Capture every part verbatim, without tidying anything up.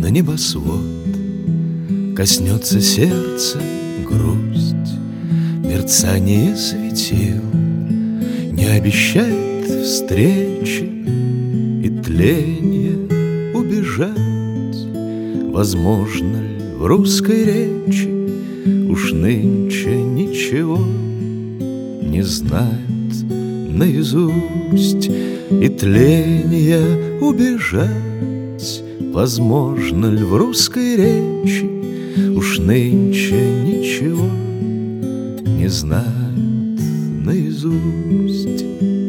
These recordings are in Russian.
на небосвод. Коснется сердце грусть, мерцание светил не обещает встречи и тленья убежать. Возможно ли в русской речи уж нынче ничего не знает наизусть и тленья убежать? Возможно ли в русской речи уж нынче ничего не знает наизусть?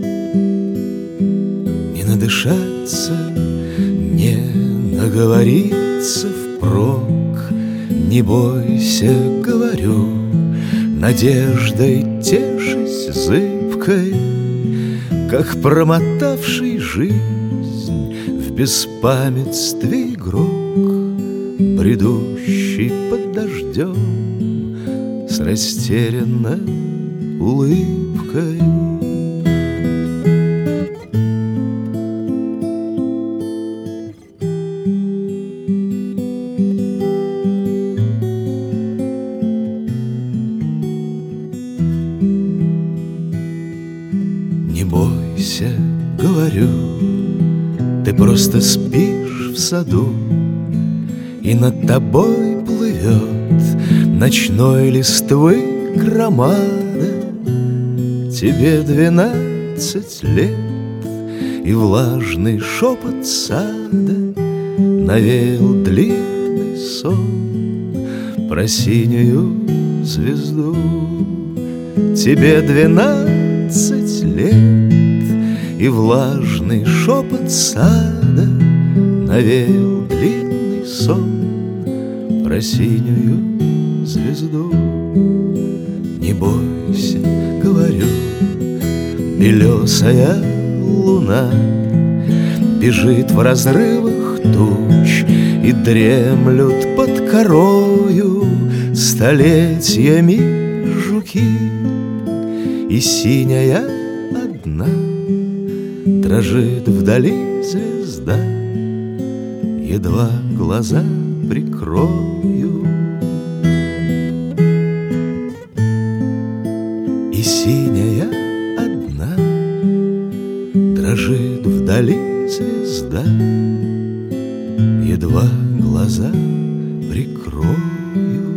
Не надышаться, не наговориться впрок, не бойся, говорю, надеждой тешись зыбкой, как промотавший жизнь в беспамятстве игрок, бредущий под дождем с растерянной улыбкой. Не бойся, говорю, ты просто спишь в саду, и над тобой плывет ночной листвы громада. Тебе двенадцать лет, и влажный шепот сада навеял длинный сон про синюю звезду. Тебе двенадцать лет, и влажный шепот сада навеял длинный сон про синюю звезду. Не бойся, говорю, белесая луна бежит в разрывах туч, и дремлют под корою столетиями жуки. И синяя одна дрожит вдали звезда, едва глаза прикрою. И синяя одна дрожит вдали звезда, едва глаза прикрою.